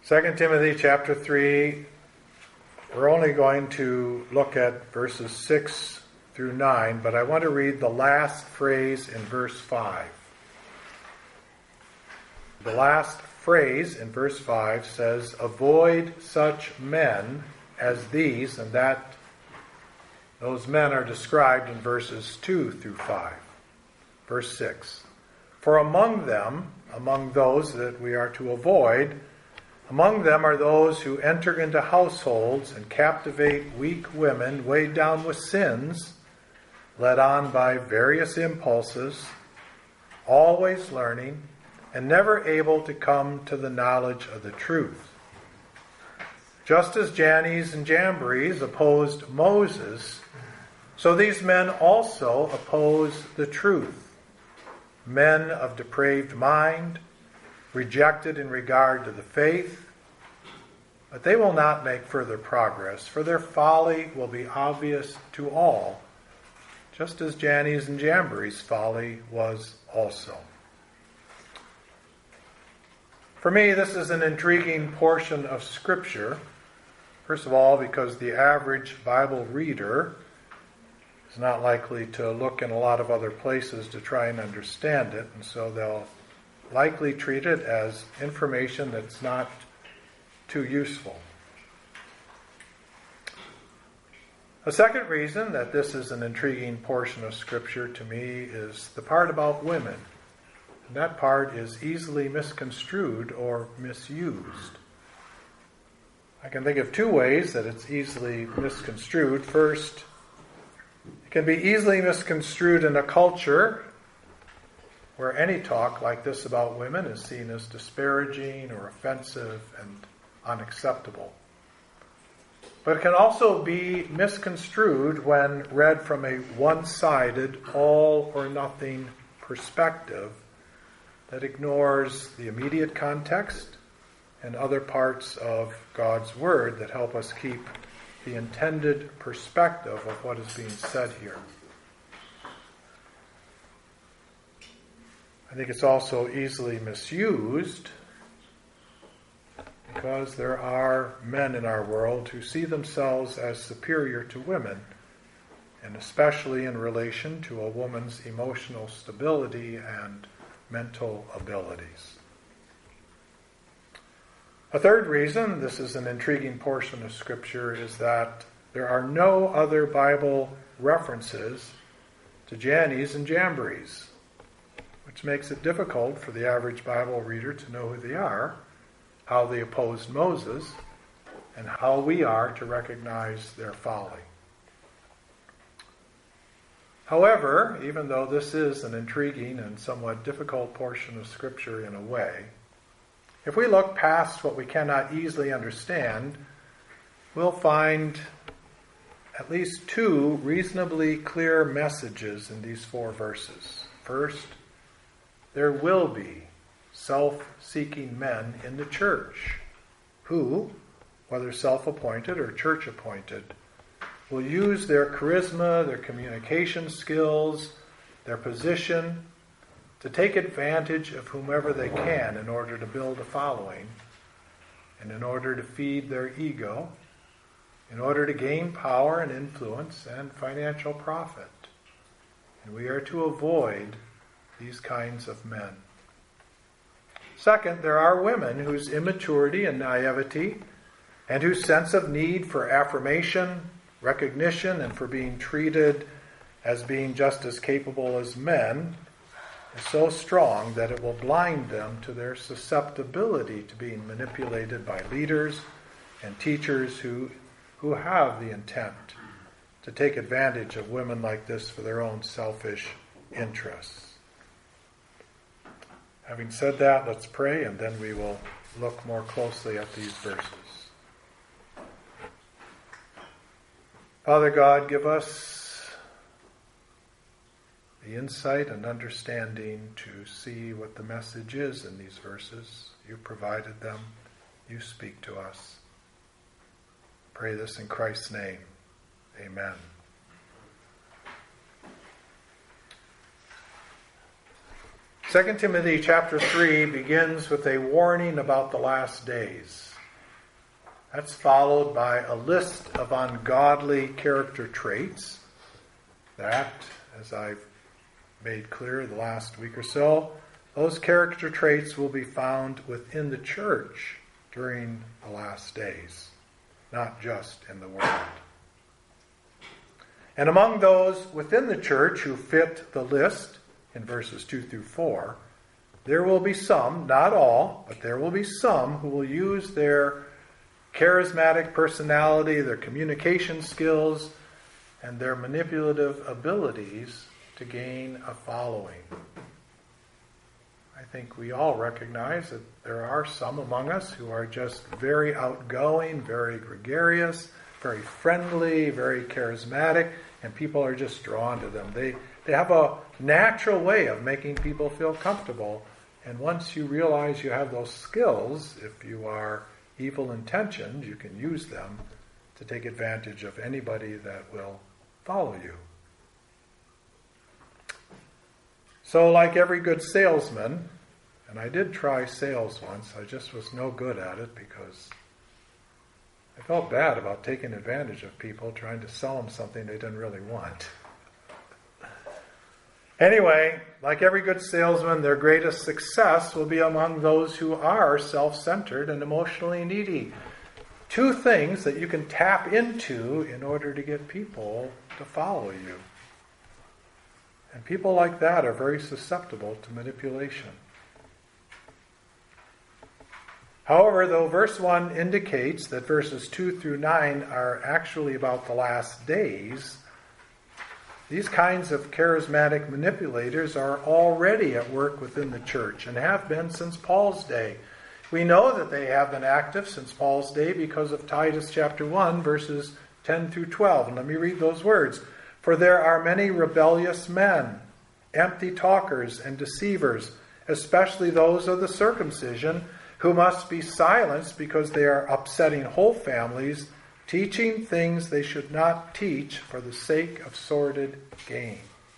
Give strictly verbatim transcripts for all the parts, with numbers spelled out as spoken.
Second Timothy chapter three, we're only going to look at verses six through nine, but I want to read the last phrase in verse five. The last phrase in verse five says, "Avoid such men as these," and that those men are described in verses two through five. Verse six, "For among them, among those that we are to avoid, among them are those who enter into households and captivate weak women weighed down with sins, led on by various impulses, always learning, and never able to come to the knowledge of the truth. Just as Jannes and Jambres opposed Moses, so these men also oppose the truth, men of depraved mind, rejected in regard to the faith, but they will not make further progress, for their folly will be obvious to all, just as Jannes and Jambres' folly was also." For me, this is an intriguing portion of Scripture. First of all, because the average Bible reader is not likely to look in a lot of other places to try and understand it, and so they'll likely treat it as information that's not too useful. A second reason that this is an intriguing portion of Scripture to me is the part about women. And that part is easily misconstrued or misused. I can think of two ways that it's easily misconstrued. First, it can be easily misconstrued in a culture where any talk like this about women is seen as disparaging or offensive and unacceptable. But it can also be misconstrued when read from a one-sided, all-or-nothing perspective that ignores the immediate context and other parts of God's Word that help us keep the intended perspective of what is being said here. I think it's also easily misused because there are men in our world who see themselves as superior to women, and especially in relation to a woman's emotional stability and mental abilities. A third reason this is an intriguing portion of Scripture is that there are no other Bible references to Jannes and Jambres, which makes it difficult for the average Bible reader to know who they are, how they opposed Moses, and how we are to recognize their folly. However, even though this is an intriguing and somewhat difficult portion of Scripture in a way, if we look past what we cannot easily understand, we'll find at least two reasonably clear messages in these four verses. First, there will be self-seeking men in the church who, whether self-appointed or church-appointed, will use their charisma, their communication skills, their position to take advantage of whomever they can in order to build a following, and in order to feed their ego, in order to gain power and influence and financial profit. And we are to avoid these kinds of men. Second, there are women whose immaturity and naivety and whose sense of need for affirmation, recognition, and for being treated as being just as capable as men is so strong that it will blind them to their susceptibility to being manipulated by leaders and teachers who, who have the intent to take advantage of women like this for their own selfish interests. Having said that, let's pray, and then we will look more closely at these verses. Father God, give us the insight and understanding to see what the message is in these verses. You provided them. You speak to us. Pray this in Christ's name. Amen. Second Timothy chapter three begins with a warning about the last days. That's followed by a list of ungodly character traits. That, as I've made clear the last week or so, those character traits will be found within the church during the last days, not just in the world. And among those within the church who fit the list in verses two through four, there will be some, not all, but there will be some who will use their charismatic personality, their communication skills, and their manipulative abilities to gain a following. I think we all recognize that there are some among us who are just very outgoing, very gregarious, very friendly, very charismatic, and people are just drawn to them. They they have a natural way of making people feel comfortable, and once you realize you have those skills, if you are evil intentioned, you can use them to take advantage of anybody that will follow you. So like every good salesman, and I did try sales once, I just was no good at it because I felt bad about taking advantage of people, trying to sell them something they didn't really want. Anyway, like every good salesman, their greatest success will be among those who are self-centered and emotionally needy. Two things that you can tap into in order to get people to follow you. And people like that are very susceptible to manipulation. However, though verse one indicates that verses two through nine are actually about the last days, these kinds of charismatic manipulators are already at work within the church and have been since Paul's day. We know that they have been active since Paul's day because of Titus chapter one, verses ten through twelve. And let me read those words. For there are many rebellious men, empty talkers and deceivers, especially those of the circumcision, who must be silenced because they are upsetting whole families, teaching things they should not teach for the sake of sordid gain.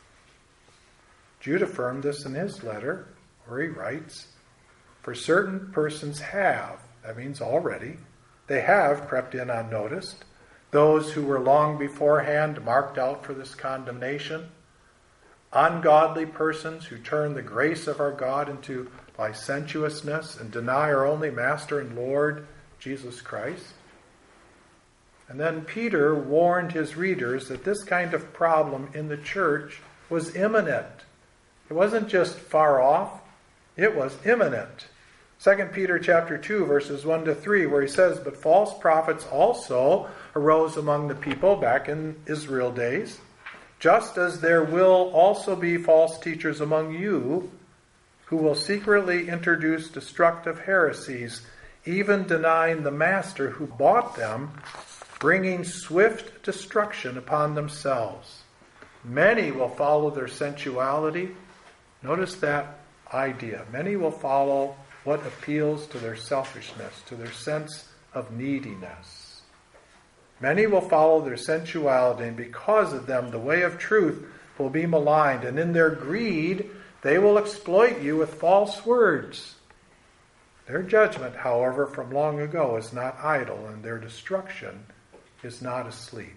Jude affirmed this in his letter, where he writes, For certain persons have, that means already, they have crept in unnoticed, those who were long beforehand marked out for this condemnation, ungodly persons who turn the grace of our God into licentiousness and deny our only Master and Lord, Jesus Christ. And then Peter warned his readers that this kind of problem in the church was imminent. It wasn't just far off, it was imminent. Second Peter chapter two, verses one to three, where he says, But false prophets also arose among the people back in Israel days, just as there will also be false teachers among you, who will secretly introduce destructive heresies, even denying the master who bought them, bringing swift destruction upon themselves. Many will follow their sensuality. Notice that idea. Many will follow what appeals to their selfishness, to their sense of neediness. Many will follow their sensuality, and because of them, the way of truth will be maligned, and in their greed, they will exploit you with false words. Their judgment, however, from long ago is not idle, and their destruction is not asleep.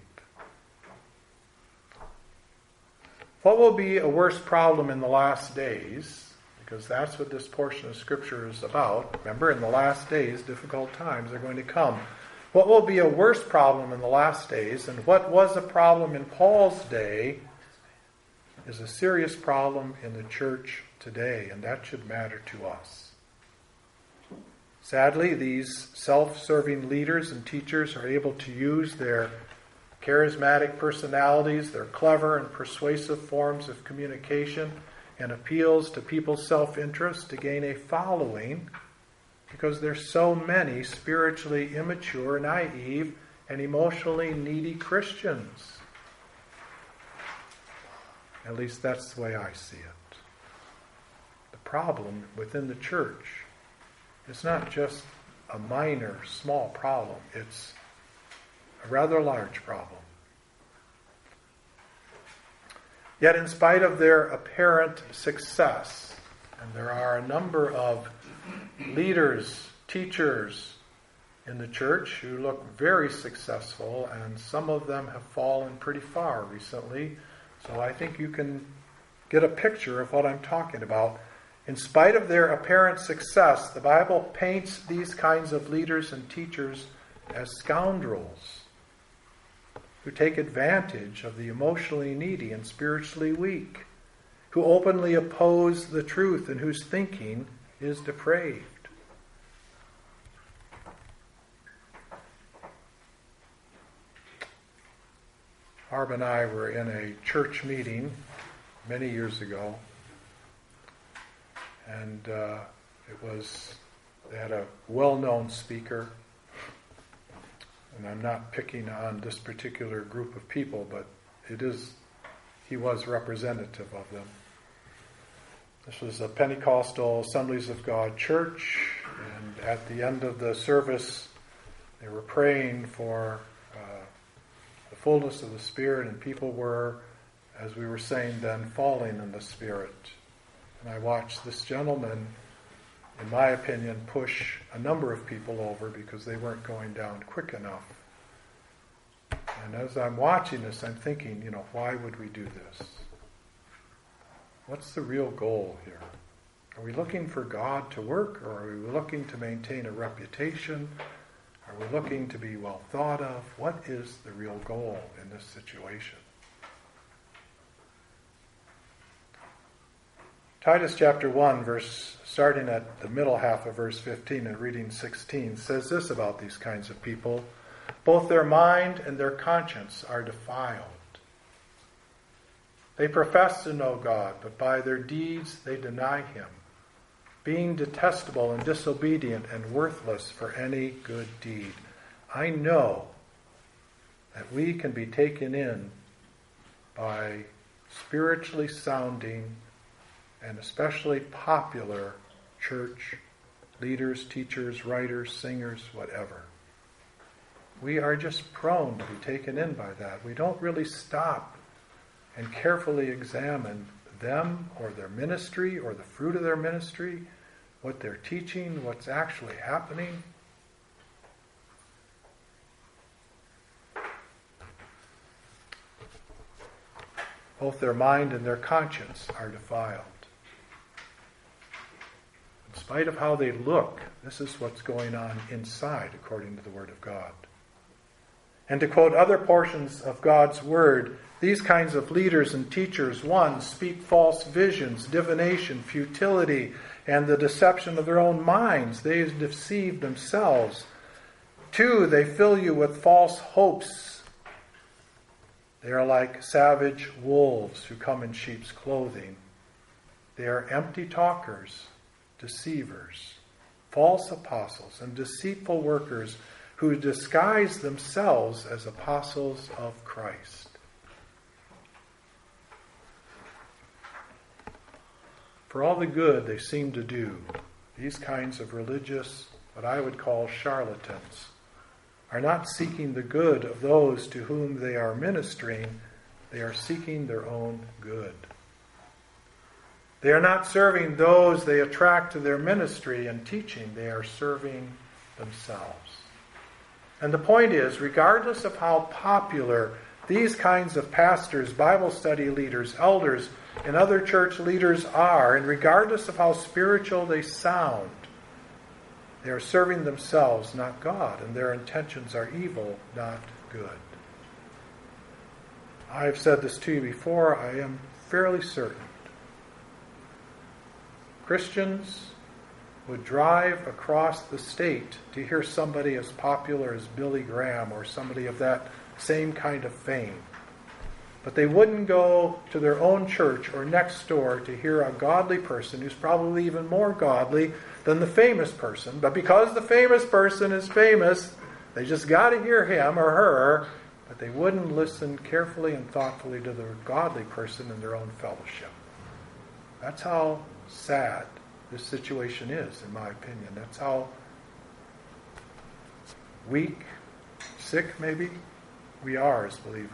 What will be a worse problem in the last days? Because that's what this portion of Scripture is about. Remember, in the last days, difficult times are going to come. What will be a worse problem in the last days, and what was a problem in Paul's day, is a serious problem in the church today, and that should matter to us. Sadly, these self-serving leaders and teachers are able to use their charismatic personalities, their clever and persuasive forms of communication, and appeals to people's self-interest to gain a following, because there's so many spiritually immature, naive, and emotionally needy Christians. At least that's the way I see it. The problem within the church is not just a minor, small problem. It's a rather large problem. Yet in spite of their apparent success, and there are a number of leaders, teachers, in the church who look very successful, and some of them have fallen pretty far recently. So I think you can get a picture of what I'm talking about. In spite of their apparent success, the Bible paints these kinds of leaders and teachers as scoundrels who take advantage of the emotionally needy and spiritually weak, who openly oppose the truth and whose thinking is depraved. Barb and I were in a church meeting many years ago, and uh, it was, they had a well-known speaker, and I'm not picking on this particular group of people, but it is, he was representative of them. This was a Pentecostal Assemblies of God church, and at the end of the service, they were praying for uh, the fullness of the Spirit, and people were, as we were saying then, falling in the Spirit. And I watched this gentleman, in my opinion, push a number of people over because they weren't going down quick enough. And as I'm watching this, I'm thinking, you know, why would we do this? What's the real goal here? Are we looking for God to work, or are we looking to maintain a reputation? Are we looking to be well thought of? What is the real goal in this situation? Titus chapter one, verse starting at the middle half of verse fifteen and reading sixteen, says this about these kinds of people: both their mind and their conscience are defiled. They profess to know God, but by their deeds they deny Him, being detestable and disobedient and worthless for any good deed. I know that we can be taken in by spiritually sounding and especially popular church leaders, teachers, writers, singers, whatever. We are just prone to be taken in by that. We don't really stop and carefully examine them or their ministry or the fruit of their ministry, what they're teaching, what's actually happening. Both their mind and their conscience are defiled. In spite of how they look, this is what's going on inside, according to the Word of God. And to quote other portions of God's Word, these kinds of leaders and teachers, one, speak false visions, divination, futility, and the deception of their own minds. They deceive themselves. Two, they fill you with false hopes. They are like savage wolves who come in sheep's clothing. They are empty talkers, deceivers, false apostles, and deceitful workers who disguise themselves as apostles of Christ. For all the good they seem to do, these kinds of religious, what I would call charlatans, are not seeking the good of those to whom they are ministering. They are seeking their own good. They are not serving those they attract to their ministry and teaching. They are serving themselves. And the point is, regardless of how popular these kinds of pastors, Bible study leaders, elders, and other church leaders are, and regardless of how spiritual they sound, they are serving themselves, not God, and their intentions are evil, not good. I've said this to you before. I am fairly certain Christians would drive across the state to hear somebody as popular as Billy Graham or somebody of that same kind of fame. But they wouldn't go to their own church or next door to hear a godly person who's probably even more godly than the famous person. But because the famous person is famous, they just got to hear him or her, but they wouldn't listen carefully and thoughtfully to the godly person in their own fellowship. That's how sad this situation is, in my opinion. That's how weak, sick maybe, we are as believers.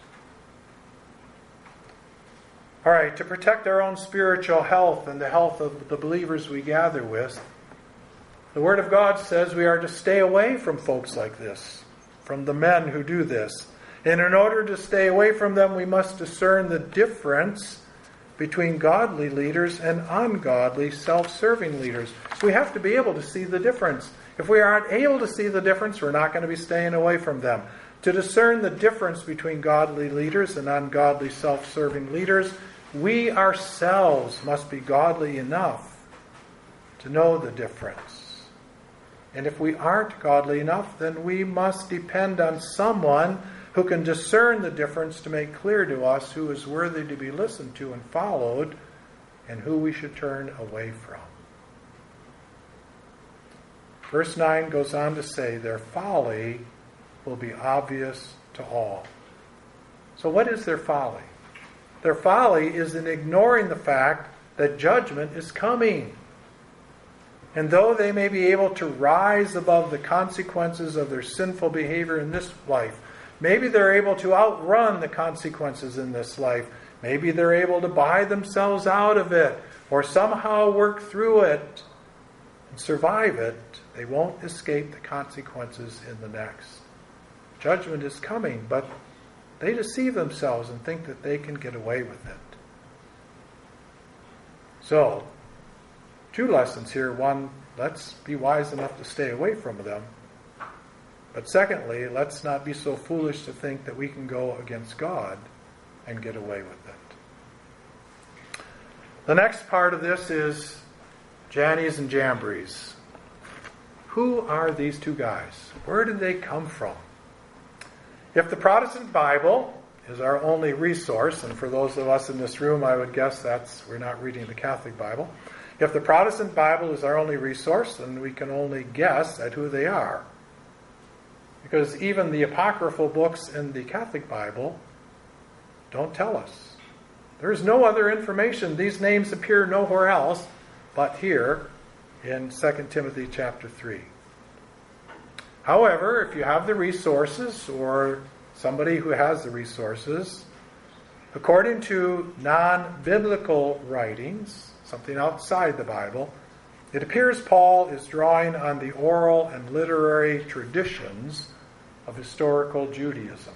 All right, to protect our own spiritual health and the health of the believers we gather with, The Word of God says we are to stay away from folks like this, from the men who do this. And in order to stay away from them, we must discern the difference between godly leaders and ungodly, self-serving leaders. We have to be able to see the difference. If we aren't able to see the difference, we're not going to be staying away from them. To discern the difference between godly leaders and ungodly, self-serving leaders, we ourselves must be godly enough to know the difference. And if we aren't godly enough, then we must depend on someone who can discern the difference to make clear to us who is worthy to be listened to and followed and who we should turn away from. Verse nine goes on to say, their folly will be obvious to all. So what is their folly? Their folly is in ignoring the fact that judgment is coming. And though they may be able to rise above the consequences of their sinful behavior in this life, maybe they're able to outrun the consequences in this life. Maybe they're able to buy themselves out of it or somehow work through it and survive it. They won't escape the consequences in the next. Judgment is coming, but they deceive themselves and think that they can get away with it. So, two lessons here. One, let's be wise enough to stay away from them. But secondly, let's not be so foolish to think that we can go against God and get away with it. The next part of this is Jannes and Jambres. Who are these two guys? Where did they come from? If the Protestant Bible is our only resource, and for those of us in this room, I would guess that's we're not reading the Catholic Bible. If the Protestant Bible is our only resource, then we can only guess at who they are. Because even the apocryphal books in the Catholic Bible don't tell us. There is no other information. These names appear nowhere else but here in Second Timothy chapter three. However, if you have the resources, or somebody who has the resources, according to non-biblical writings, something outside the Bible, it appears Paul is drawing on the oral and literary traditions of historical Judaism.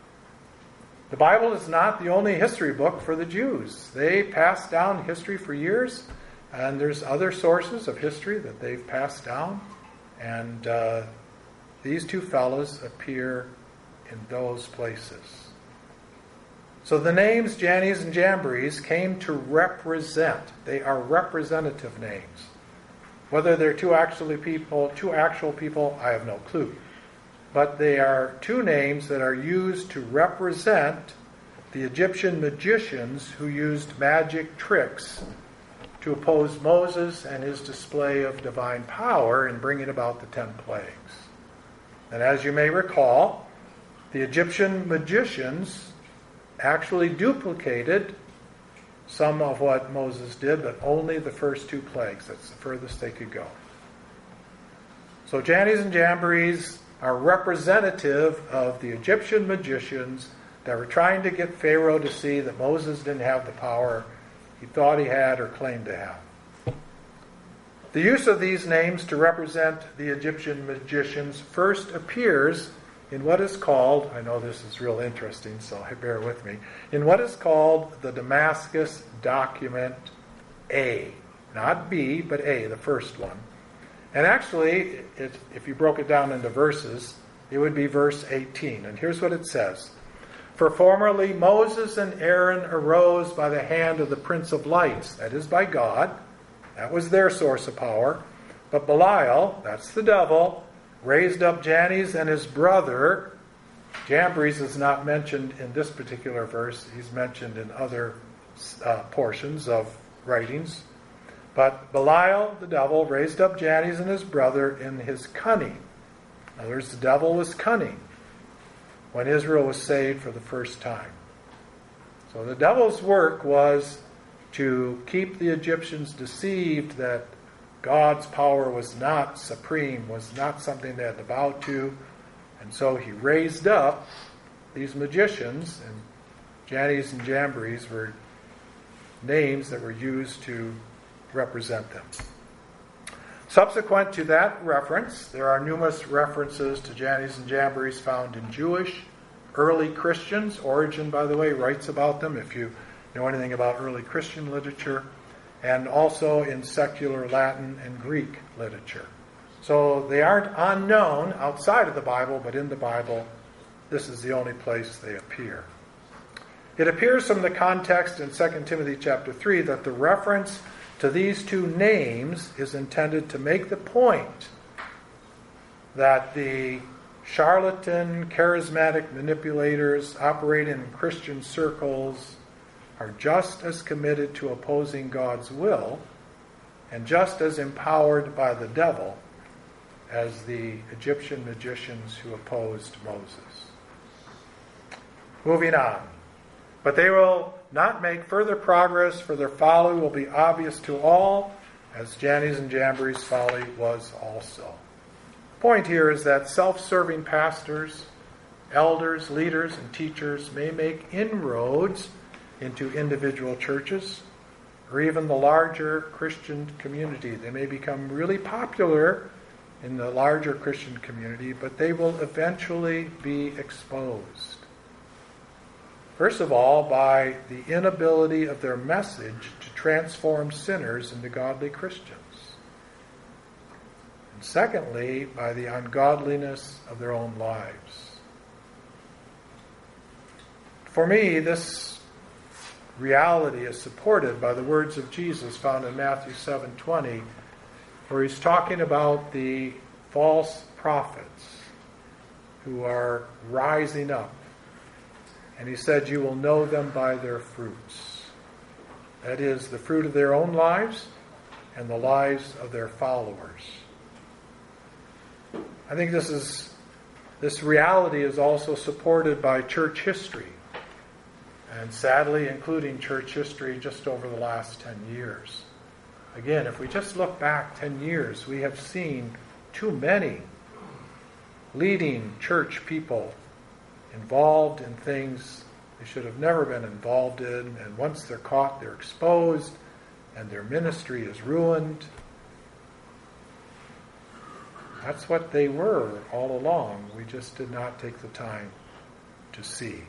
The Bible is not the only history book for the Jews. They passed down history for years, and there's other sources of history that they've passed down, and uh, these two fellows appear in those places. So the names Jannes and Jambres came to represent. They are representative names. Whether they're two actually people, two actual people, I have no clue. But they are two names that are used to represent the Egyptian magicians who used magic tricks to oppose Moses and his display of divine power in bringing about the ten plagues. And as you may recall, the Egyptian magicians actually duplicated some of what Moses did, but only the first two plagues. That's the furthest they could go. So Jannes and Jambres are representative of the Egyptian magicians that were trying to get Pharaoh to see that Moses didn't have the power he thought he had or claimed to have. The use of these names to represent the Egyptian magicians first appears in what is called, I know this is real interesting, so bear with me, in what is called the Damascus document A. Not B, but A, the first one. And actually, it, if you broke it down into verses, it would be verse eighteen. And here's what it says. For formerly Moses and Aaron arose by the hand of the Prince of Lights, that is by God. That was their source of power. But Belial, that's the devil, raised up Jannes and his brother. Jambres is not mentioned in this particular verse. He's mentioned in other uh, portions of writings. But Belial, the devil, raised up Jannes and his brother in his cunning. In other words, the devil was cunning when Israel was saved for the first time. So the devil's work was to keep the Egyptians deceived that God's power was not supreme, was not something they had to bow to. And so he raised up these magicians, and Jannes and Jambres were names that were used to represent them. Subsequent to that reference, there are numerous references to Jannes and Jambres found in Jewish, early Christians. Origen, by the way, writes about them if you know anything about early Christian literature, and also in secular Latin and Greek literature. So they aren't unknown outside of the Bible, but in the Bible, this is the only place they appear. It appears from the context in Second Timothy chapter three that the reference to these two names is intended to make the point that the charlatan, charismatic manipulators operating in Christian circles are just as committed to opposing God's will and just as empowered by the devil as the Egyptian magicians who opposed Moses. Moving on. But they will not make further progress, for their folly will be obvious to all, as Jannes and Jambres' folly was also. The point here is that self-serving pastors, elders, leaders, and teachers may make inroads into individual churches or even the larger Christian community. They may become really popular in the larger Christian community, but they will eventually be exposed. First of all, by the inability of their message to transform sinners into godly Christians. And secondly, by the ungodliness of their own lives. For me, this reality is supported by the words of Jesus found in Matthew seven twenty, where he's talking about the false prophets who are rising up. And he said, you will know them by their fruits. That is, the fruit of their own lives and the lives of their followers. I think this is this reality is also supported by church history. And sadly, including church history just over the last ten years. Again, if we just look back ten years, we have seen too many leading church people involved in things they should have never been involved in, and once they're caught, they're exposed, and their ministry is ruined. That's what they were all along. We just did not take the time to see.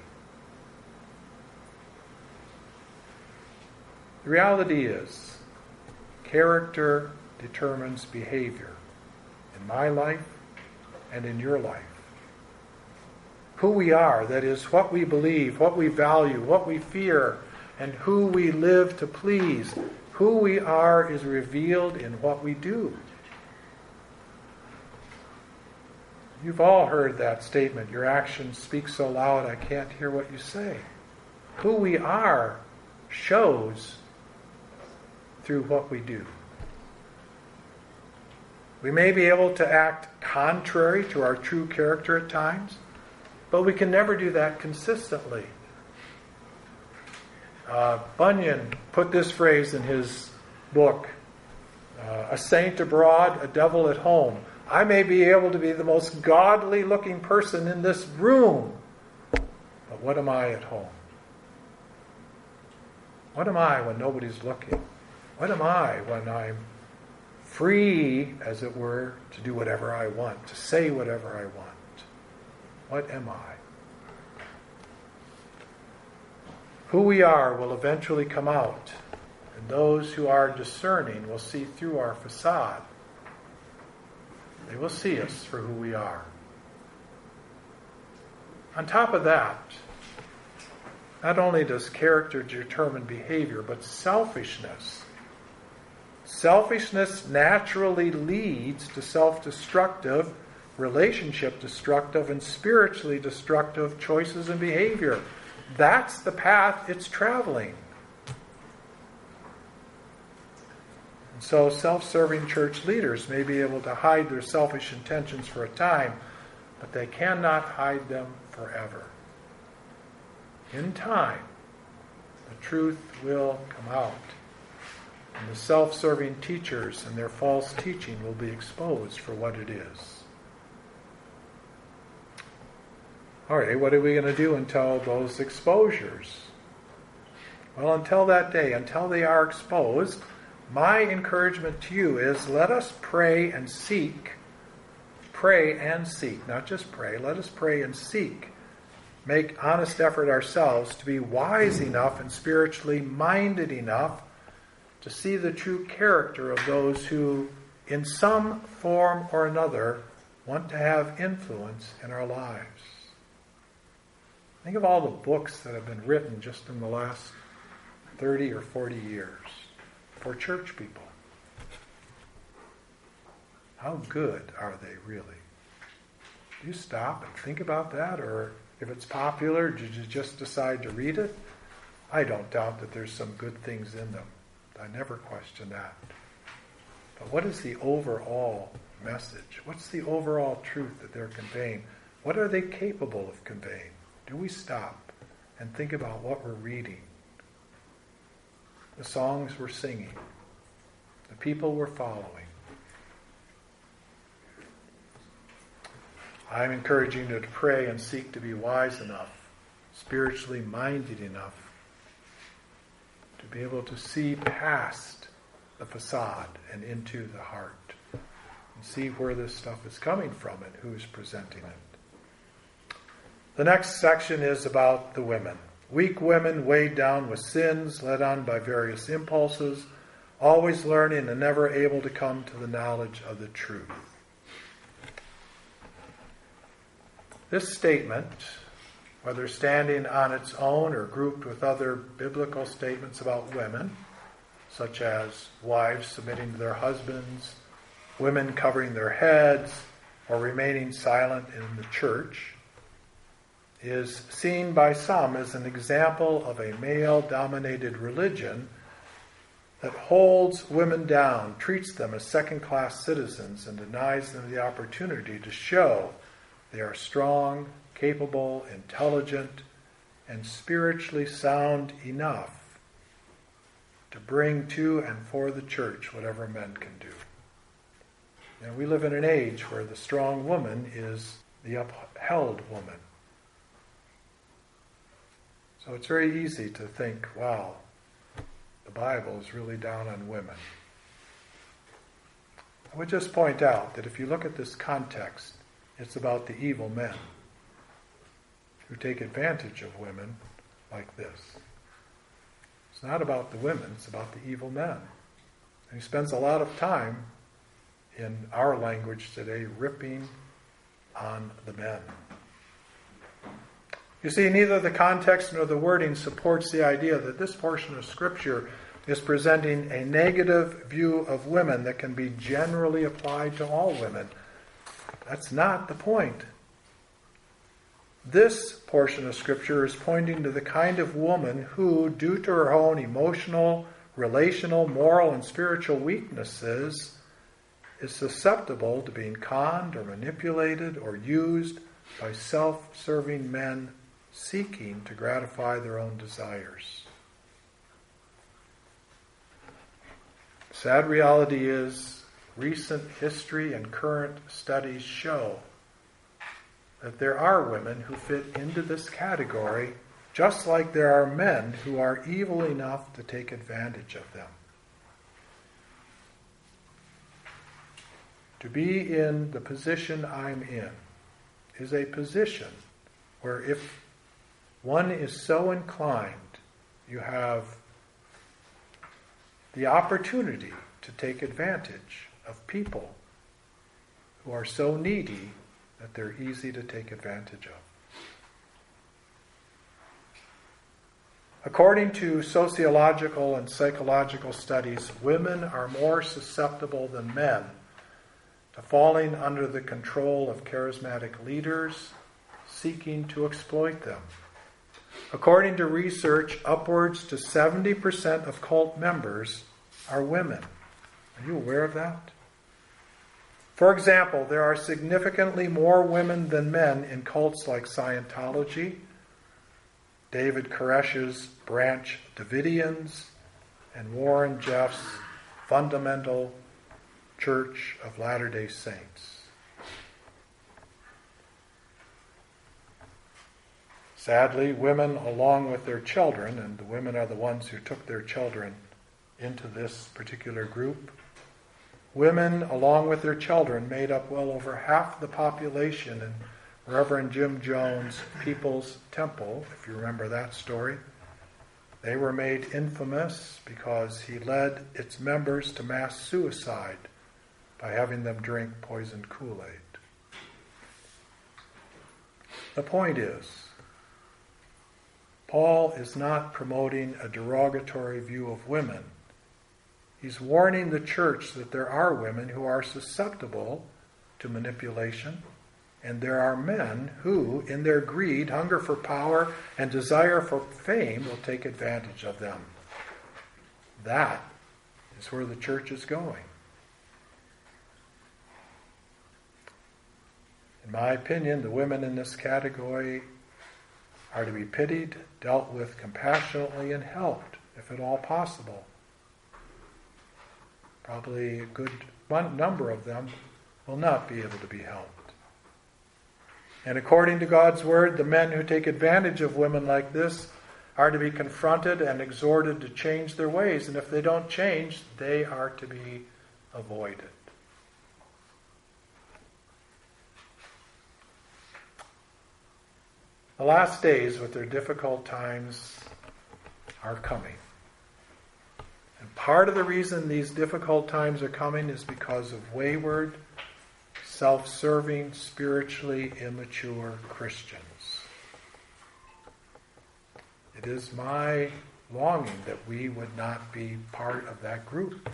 The reality is, character determines behavior in my life and in your life. Who we are, that is, what we believe, what we value, what we fear, and who we live to please. Who we are is revealed in what we do. You've all heard that statement, your actions speak so loud I can't hear what you say. Who we are shows through what we do. We may be able to act contrary to our true character at times, but we can never do that consistently. Uh, Bunyan put this phrase in his book, uh, a saint abroad, a devil at home. I may be able to be the most godly looking person in this room, but what am I at home? What am I when nobody's looking? What am I when I'm free, as it were, to do whatever I want, to say whatever I want? What am I? Who we are will eventually come out, and those who are discerning will see through our facade. They will see us for who we are. On top of that, not only does character determine behavior, but selfishness. Selfishness naturally leads to self-destructive, relationship destructive, and spiritually destructive choices and behavior. That's the path it's traveling. And so self-serving church leaders may be able to hide their selfish intentions for a time, but they cannot hide them forever. In time, the truth will come out. And the self-serving teachers and their false teaching will be exposed for what it is. All right, what are we going to do until those exposures? Well, until that day, until they are exposed, my encouragement to you is let us pray and seek, pray and seek, not just pray, let us pray and seek, make honest effort ourselves to be wise enough and spiritually minded enough to see the true character of those who, in some form or another, want to have influence in our lives. Think of all the books that have been written just in the last thirty or forty years for church people. How good are they really? Do you stop and think about that? Or if it's popular, did you just decide to read it? I don't doubt that there's some good things in them. I never question that. But what is the overall message? What's the overall truth that they're conveying? What are they capable of conveying? Do we stop and think about what we're reading? The songs we're singing? The people we're following? I'm encouraging you to pray and seek to be wise enough, spiritually minded enough, to be able to see past the facade and into the heart and see where this stuff is coming from and who's presenting it. The next section is about the women. Weak women weighed down with sins, led on by various impulses, always learning and never able to come to the knowledge of the truth. This statement, whether standing on its own or grouped with other biblical statements about women, such as wives submitting to their husbands, women covering their heads, or remaining silent in the church, is seen by some as an example of a male-dominated religion that holds women down, treats them as second-class citizens, and denies them the opportunity to show they are strong, capable, intelligent, and spiritually sound enough to bring to and for the church whatever men can do. And we live in an age where the strong woman is the upheld woman. So it's very easy to think, wow, the Bible is really down on women. I would just point out that if you look at this context, it's about the evil men who take advantage of women like this. It's not about the women, it's about the evil men. And he spends a lot of time, in our language today, ripping on the men. You see, neither the context nor the wording supports the idea that this portion of Scripture is presenting a negative view of women that can be generally applied to all women. That's not the point. This portion of Scripture is pointing to the kind of woman who, due to her own emotional, relational, moral, and spiritual weaknesses, is susceptible to being conned or manipulated or used by self-serving men seeking to gratify their own desires. Sad reality is, recent history and current studies show that there are women who fit into this category, just like there are men who are evil enough to take advantage of them. To be in the position I'm in is a position where if one is so inclined, you have the opportunity to take advantage of people who are so needy that they're easy to take advantage of. According to sociological and psychological studies, women are more susceptible than men to falling under the control of charismatic leaders seeking to exploit them. According to research, upwards to seventy percent of cult members are women. Are you aware of that? For example, there are significantly more women than men in cults like Scientology, David Koresh's Branch Davidians, and Warren Jeff's Fundamental Church of Latter-day Saints. Sadly, women, along with their children, and the women are the ones who took their children into this particular group. Women, along with their children, made up well over half the population in Reverend Jim Jones' People's Temple, if you remember that story. They were made infamous because he led its members to mass suicide by having them drink poisoned Kool-Aid. The point is, Paul is not promoting a derogatory view of women. He's warning the church that there are women who are susceptible to manipulation, and there are men who, in their greed, hunger for power, and desire for fame, will take advantage of them. That is where the church is going. In my opinion, the women in this category are to be pitied, dealt with compassionately, and helped, if at all possible. Probably a good number of them will not be able to be helped. And according to God's word, the men who take advantage of women like this are to be confronted and exhorted to change their ways. And if they don't change, they are to be avoided. The last days, with their difficult times, are coming. And part of the reason these difficult times are coming is because of wayward, self-serving, spiritually immature Christians. It is my longing that we would not be part of that group.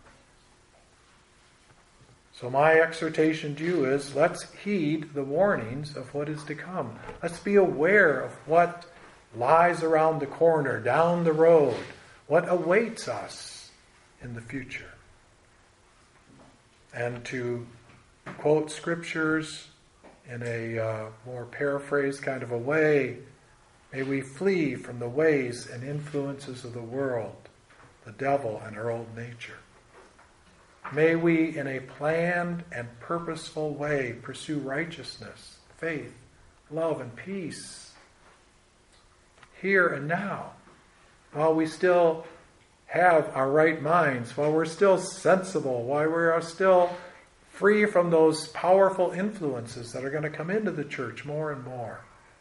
So my exhortation to you is, let's heed the warnings of what is to come. Let's be aware of what lies around the corner, down the road, what awaits us in the future. And to quote scriptures in a uh, more paraphrased kind of a way, may we flee from the ways and influences of the world, the devil, and our old nature. May we, in a planned and purposeful way, pursue righteousness, faith, love, and peace here and now, while we still have our right minds, while we're still sensible, while we are still free from those powerful influences that are going to come into the church more and more.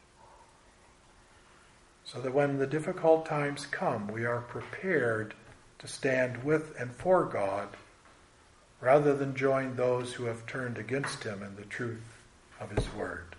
So that when the difficult times come, we are prepared to stand with and for God, rather than join those who have turned against him in the truth of his word.